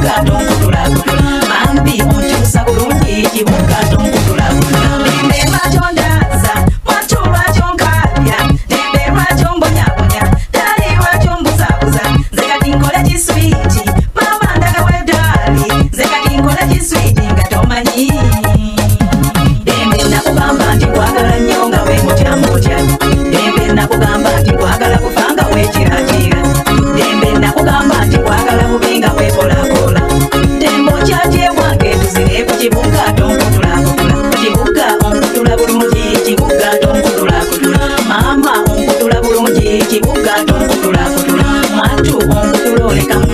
kibuga tonkutula kutula bambi onkyusa bulungi kibuga tonkutula kutula dembe lwakyo ndaza mwatu lwakyo nkabya dembe lwakyo mbonyabonya dali lwakyo mbuzabuza nze kati nkole kiswiti mama ndaga wedali nze kati nkole kiswiti nga tomanyi dembe nakugamba nti kwagala nnyo nga wemutya dembe nakugamba nti kwagala kufanga wekirakira dembe nakugamba nti kwagala mubinga wekolakola dembe okyatye wange tuzire ku kibuga tonkutulakutula kibuga onkutula bulungi kibuga tonkutulakutula mama onkutula bulungi kibuga tonkutulakutula mwatu onkutula oleka